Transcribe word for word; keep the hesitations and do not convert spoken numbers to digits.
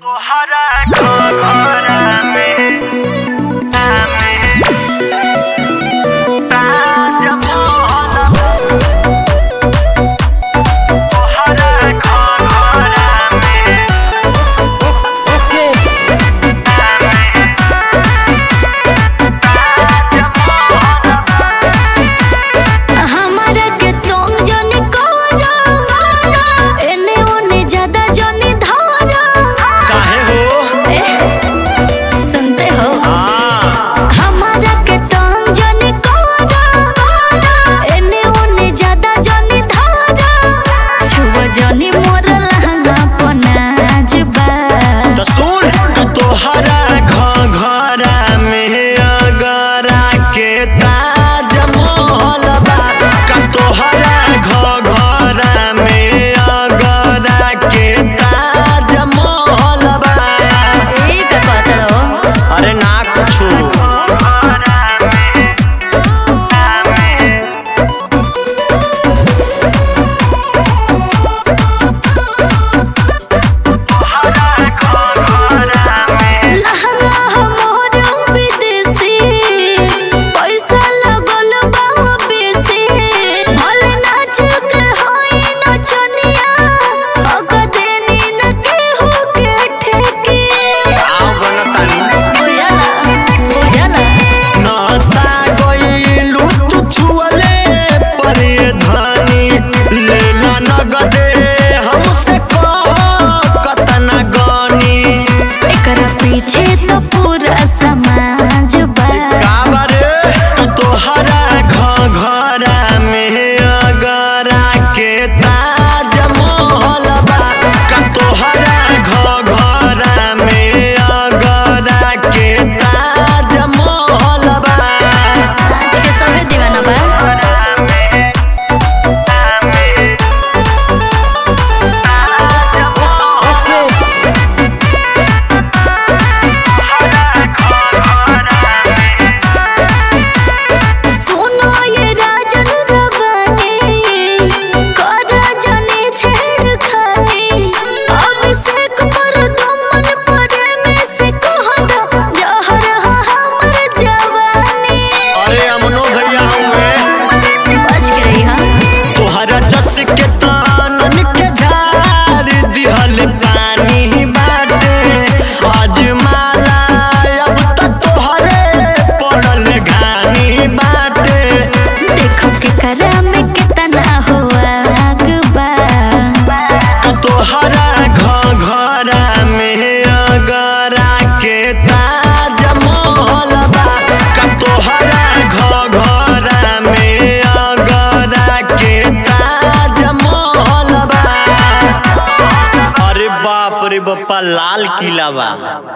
तोहरा घोघरा में आमे ताजमहल तोहरा घोघरा में आमे हमरा के तुम जनी करो एने ओने ज्यादा जनी धरो। काहे हो ए, सुनते हो हाँ हमरा के तुम जनी करो एने ओने ज्यादा जनी धरो। छुआ जनी मोर लहंगा पनाज बा। तो सुन तू तोहरा घोघरा में अगरा के ताजमहल बा का तोहरा घोघरा में अगरा के ताजमहल बा। ए का कतड़ो अरे ना कुछो लहंगा हमर विदेशी पैसा लगल बा बेसी। भले नाच के होई नचनिया अग देनी न केहू के ठेकी। आओ बनतानी बुझला बुझला नसा गइलू तू छुअले परे धनी लेला नगदे हमसे कह कतना गनी एकरा पीछे तो पूरा समाज बा। का बारे तू तोहरा घोघरा में अगरा के ताजमहल बा का तोहरा घोघरा में अगरा के ताजमहल बा। आज के सभे दीवाना बा। सुनो ये राजन रवानी कर जने छेड़खानी। अभिषेक पर दमन पर में से कह दो जहर हा हमर जवानी। अरे अमनो भैया हुए बच के रही हा तोहरा जस के तानन के झार दिहल पानी बाटे आज माला अब त तोहरे पड़ल घानी बाटे। देखो के करा में कितना हो आग बा। तो तोहरा घोघरा में अगरा के ताजमहल बा का तोहरा घोघरा में अगरा के ताजमहल बा। अरे बाप रे बापा लाल किला बा।